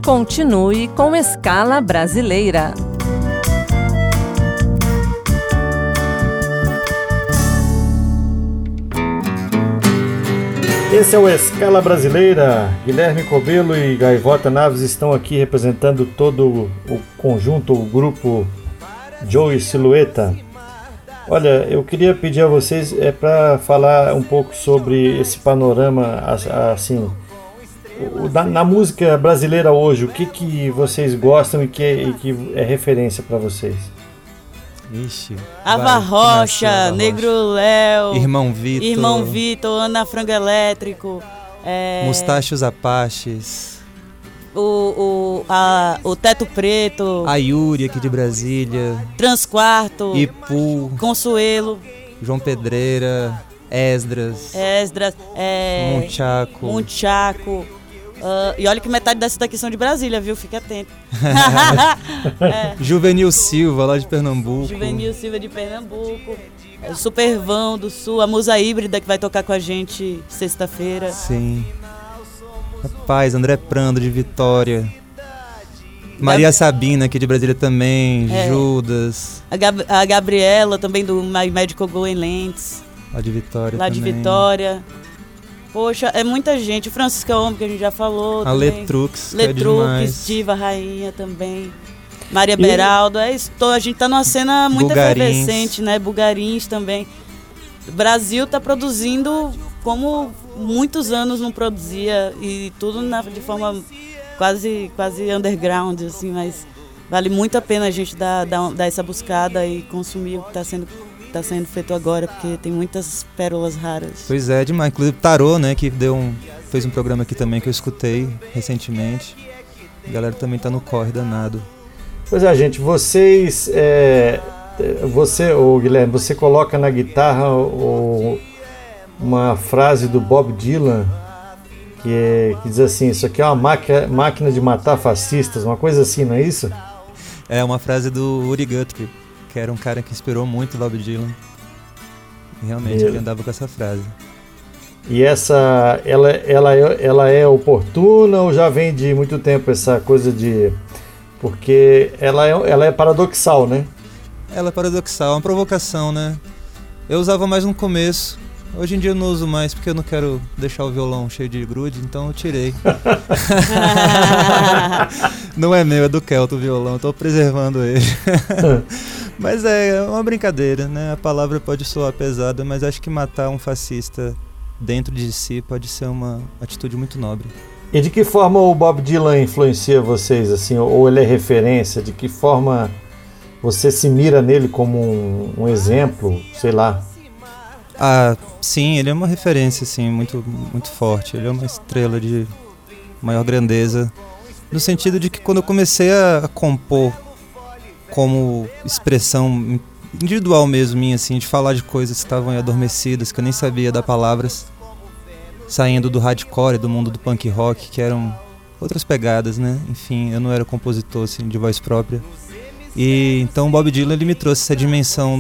Continue com Escala Brasileira. Esse é o Escala Brasileira. Guilherme Cobelo e Gaivota Naves estão aqui representando todo o conjunto, o grupo Joe Silhueta. Olha, eu queria pedir a vocês para falar um pouco sobre esse panorama, assim, na música brasileira hoje. O que vocês gostam e que é referência para vocês? Ixi, Ava Rocha, Negro Léo, Irmão Vitor, Ana Frango Elétrico, Mustachos Apaches, o Teto Preto, a Yuri aqui de Brasília, Transquarto, Ipu, Consuelo, João Pedreira, Esdras, Munchaco. E olha que metade dessas daqui são de Brasília, viu? Fique atento. Juvenil Silva, lá de Pernambuco. Juvenil Silva de Pernambuco. Supervão do Sul, a Musa Híbrida que vai tocar com a gente sexta-feira. Sim. Rapaz, André Prando de Vitória. Maria Sabina aqui de Brasília também. Judas. A Gabriela também do My Medical Go em Lentes. Lá de Vitória Lá também. de Vitória. Poxa, é muita gente. Francisca Homem, que a gente já falou. A também. Letrux, Letrux, Diva Rainha também. Maria Beraldo. A gente tá numa cena muito efervescente, né? Bugarins também. O Brasil tá produzindo como muitos anos não produzia. E tudo de forma quase underground, assim. Mas vale muito a pena a gente dar essa buscada e consumir o que tá sendo feito agora, porque tem muitas pérolas raras. Pois é, demais. Inclusive Tarô, né, que fez um programa aqui também que eu escutei recentemente. A galera também tá no corre danado. Pois é, gente, Guilherme, você coloca na guitarra uma frase do Bob Dylan que diz assim: isso aqui é uma máquina de matar fascistas, uma coisa assim, não é isso? É uma frase do Uri Guthrie, que era um cara que inspirou muito o Bob Dylan. E realmente ele andava com essa frase. E ela é oportuna ou já vem de muito tempo essa coisa de... Porque ela é paradoxal, né? Ela é paradoxal, é uma provocação, né? Eu usava mais no começo. Hoje em dia eu não uso mais porque eu não quero deixar o violão cheio de grude, então eu tirei. Não é meu, é do Kelto o violão, eu tô preservando ele. Mas é uma brincadeira, né? A palavra pode soar pesada, mas acho que matar um fascista dentro de si pode ser uma atitude muito nobre. E de que forma o Bob Dylan influencia vocês, assim, ou ele é referência? De que forma você se mira nele como um exemplo, sei lá? Ah, sim, ele é uma referência, assim, muito, muito forte. Ele é uma estrela de maior grandeza, no sentido de que quando eu comecei a compor como expressão individual mesmo minha, assim, de falar de coisas que estavam adormecidas, que eu nem sabia dar palavras, saindo do hardcore, do mundo do punk rock, que eram outras pegadas, né? Enfim, eu não era compositor, assim, de voz própria. E então o Bob Dylan, ele me trouxe essa dimensão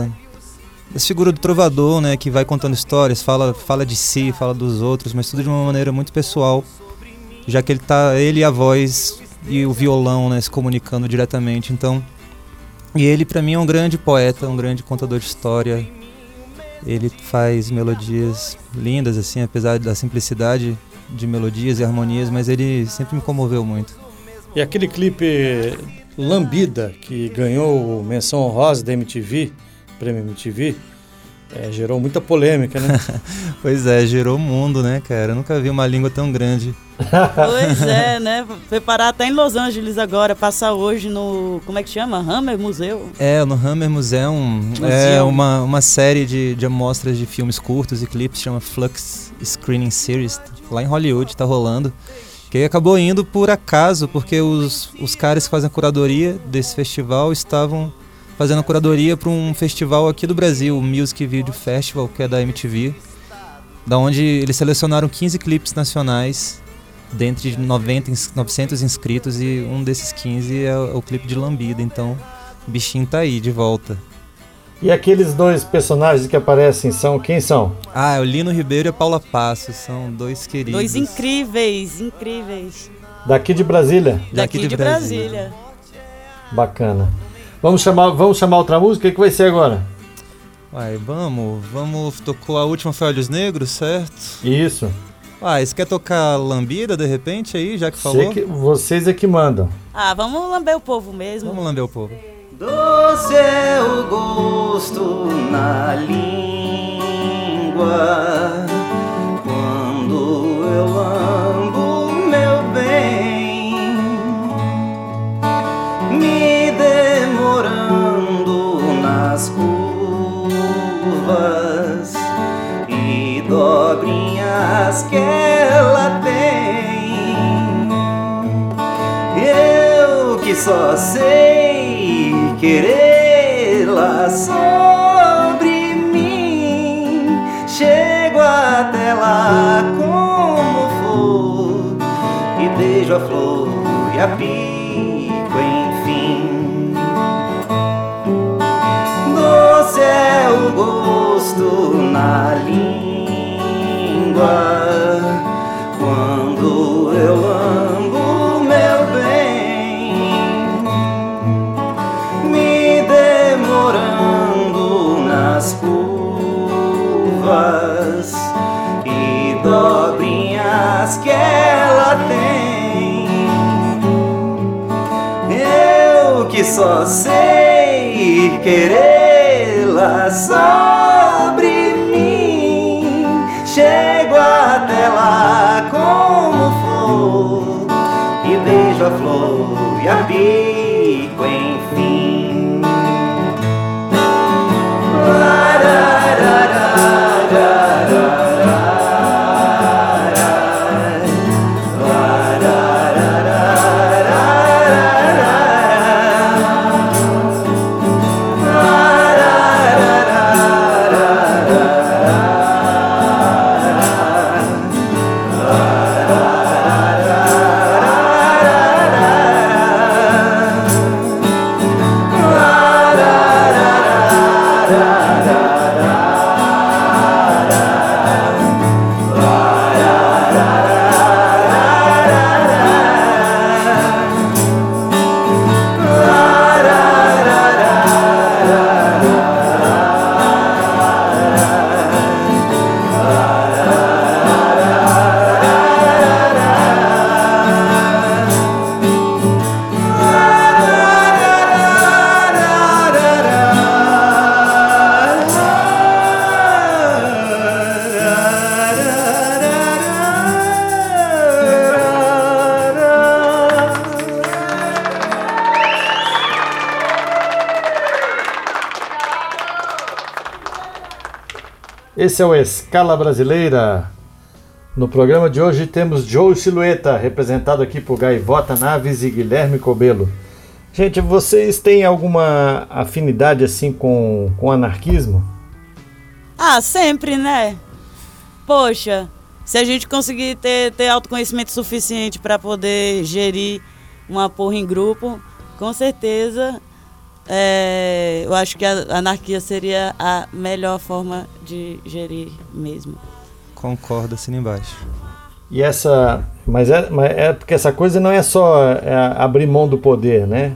essa figura do trovador, né, que vai contando histórias, fala de si, fala dos outros, mas tudo de uma maneira muito pessoal, já que ele e a voz e o violão, né, se comunicando diretamente. Então, e ele para mim é um grande poeta, um grande contador de história. Ele faz melodias lindas, assim, apesar da simplicidade de melodias e harmonias, mas ele sempre me comoveu muito. E aquele clipe Lambida, que ganhou menção honrosa da MTV, Prêmio MTV, gerou muita polêmica, né? Pois é, gerou mundo, né, cara? Eu nunca vi uma língua tão grande. Pois é, né? Foi parar até em Los Angeles agora, passar hoje no... Como é que chama? Hammer Museu? No Hammer Museum. É uma série de amostras de filmes curtos e clipes, chama Flux Screening Series, lá em Hollywood, tá rolando. Que acabou indo por acaso, porque os caras que fazem a curadoria desse festival estavam fazendo a curadoria para um festival aqui do Brasil, o Music Video Festival, que é da MTV, da onde eles selecionaram 15 clipes nacionais, dentre 900 inscritos, e um desses 15 é o clipe de Lambida. Então o bichinho tá aí, de volta. E aqueles dois personagens que aparecem, quem são? É o Lino Ribeiro e a Paula Passos, são dois queridos. Dois incríveis. Daqui de Brasília. Daqui de Brasília. Bacana. Vamos chamar outra música? O que vai ser agora? Vamos. Tocou a última, foi Olhos Negros, certo? Isso. Você quer tocar Lambida, de repente, aí, já que falou? Vocês é que mandam. Vamos lamber o povo mesmo. Vamos lamber o povo. Doce é o gosto na língua quando eu lambo, meu bem, me demorando nas curvas e dobrinhas que ela tem. Eu que só sei querê-la sobre mim, chego até lá como for e beijo a flor e a pico, enfim. Doce é o gosto na língua quando eu lambo, meu bem, me demorando nas curvas e dobrinhas que ela tem. Eu que só sei querê-la sobre mim, chego até lá como for e beijo a flor e a pico, enfim. Esse é o Escala Brasileira. No programa de hoje temos Joe Silhueta, representado aqui por Gaivota Naves e Guilherme Cobelo. Gente, vocês têm alguma afinidade assim com anarquismo? Sempre, né? Poxa, se a gente conseguir ter autoconhecimento suficiente para poder gerir uma porra em grupo, com certeza eu acho que a anarquia seria a melhor forma de gerir mesmo. Concordo, assina embaixo. E mas é porque essa coisa não é só abrir mão do poder, né?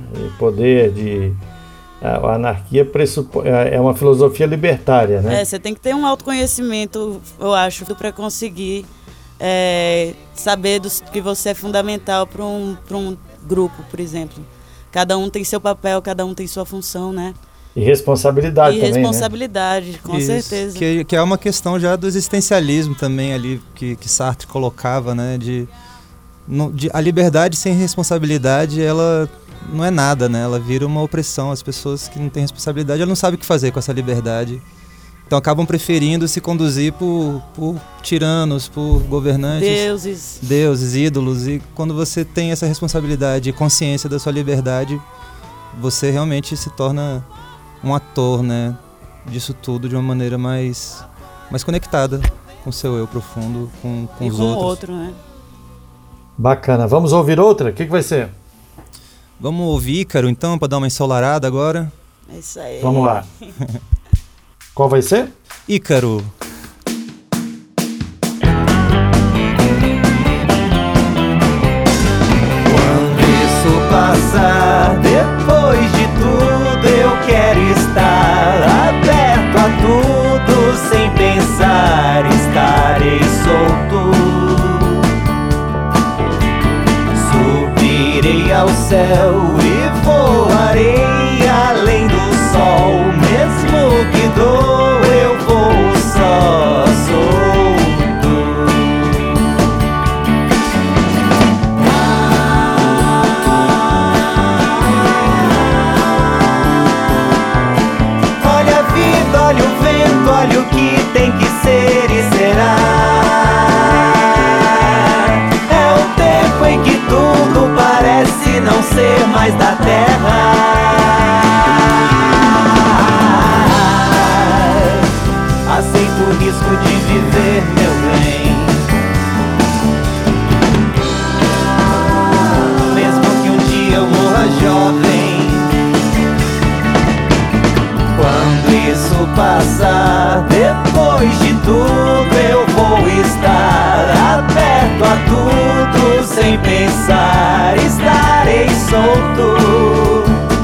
A anarquia é uma filosofia libertária, né? Você tem que ter um autoconhecimento, eu acho, para conseguir saber que você é fundamental para um grupo, por exemplo. Cada um tem seu papel, cada um tem sua função, né? E responsabilidade também, responsabilidade, né? Com certeza. Que é uma questão já do existencialismo também ali, que Sartre colocava, né? A liberdade sem responsabilidade, ela não é nada, né? Ela vira uma opressão. As pessoas que não têm responsabilidade, elas não sabem o que fazer com essa liberdade. Então acabam preferindo se conduzir por tiranos, por governantes. Deuses, ídolos. E quando você tem essa responsabilidade e consciência da sua liberdade, você realmente se torna um ator, né, disso tudo de uma maneira mais conectada com o seu eu profundo, com os outros. E com o outro, né? Bacana. Vamos ouvir outra? O que vai ser? Vamos ouvir Ícaro, então, para dar uma ensolarada agora. É isso aí. Vamos lá. Qual vai ser? Ícaro. céu e voarei além do sol. Mesmo que dou, eu vou só solto. Olha a vida, olha o vento, olha o que tem que ser e será. É o tempo em que tudo parece não ser mais da terra. Aceito o risco de viver, meu bem, mesmo que um dia eu morra jovem. Quando isso passar, depois de tudo eu vou estar aberto a tudo, sem pensar, estarei solto.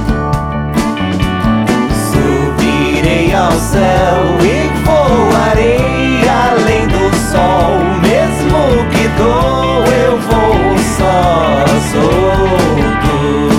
Subirei ao céu e voarei além do sol. Mesmo que dou, eu vou só solto.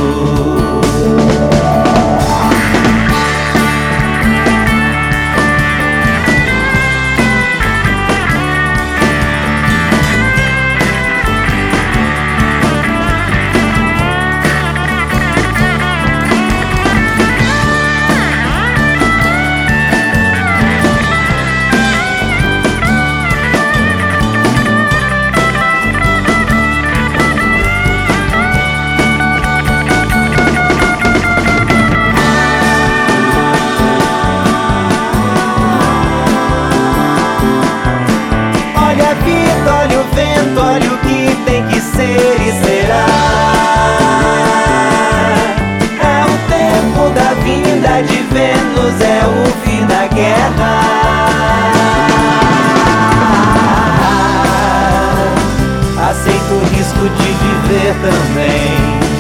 Olha o que tem que ser e será. É o tempo da vinda de Vênus, é o fim da guerra. Aceito o risco de viver também.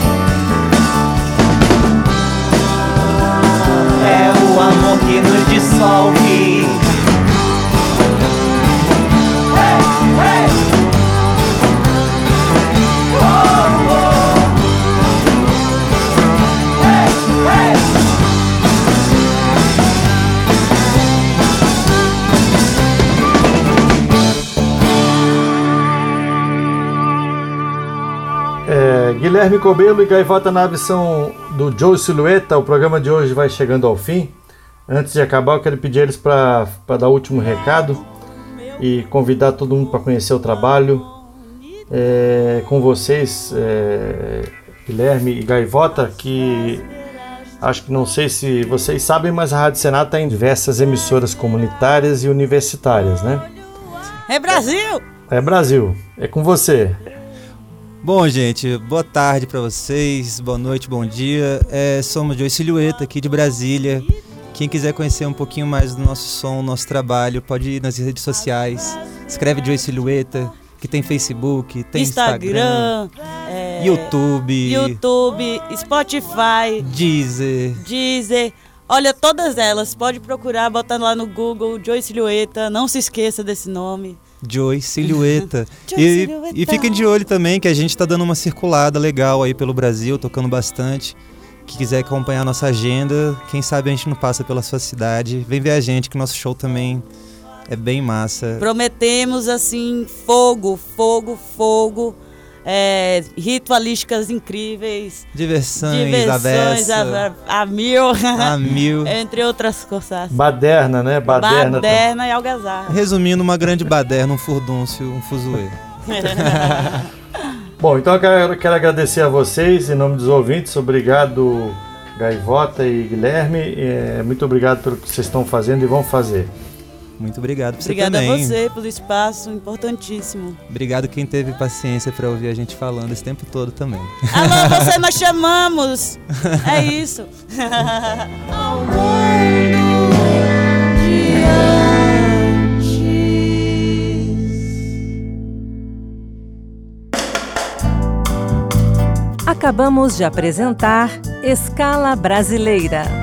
É o amor que nos dissolve. Guilherme Cobelo e Gaivota Naves são do Joe Silhueta. O programa de hoje vai chegando ao fim. Antes de acabar, eu quero pedir eles para dar o último recado e convidar todo mundo para conhecer o trabalho. Com vocês, Guilherme e Gaivota, que acho que não sei se vocês sabem, mas a Rádio Senado está em diversas emissoras comunitárias e universitárias, né? É Brasil! É Brasil, é com você. Bom, gente, boa tarde para vocês, boa noite, bom dia. Somos Joe Silhueta aqui de Brasília. Quem quiser conhecer um pouquinho mais do nosso som, nosso trabalho, pode ir nas redes sociais. Escreve Joe Silhueta, que tem Facebook, tem Instagram, YouTube, Spotify, Deezer. Olha, todas elas, pode procurar, botar lá no Google, Joe Silhueta, não se esqueça desse nome. Joe Silhueta. E fiquem de olho também que a gente tá dando uma circulada legal aí pelo Brasil, tocando bastante. Que quiser acompanhar a nossa agenda, quem sabe a gente não passa pela sua cidade. Vem ver a gente, que nosso show também é bem massa. Prometemos, assim, fogo. Ritualísticas incríveis. Diversões a mil. A mil. Entre outras coisas. Baderna, né? Baderna e algazarra. Resumindo, uma grande baderna, um furdúncio, um fuzuê. Bom, então eu quero agradecer a vocês, em nome dos ouvintes. Obrigado, Gaivota e Guilherme. Muito obrigado pelo que vocês estão fazendo e vão fazer. Muito obrigado por você também. Obrigada a você pelo espaço, importantíssimo. Obrigado quem teve paciência para ouvir a gente falando esse tempo todo também. Alô, você, nós chamamos! É isso. Acabamos de apresentar Escala Brasileira.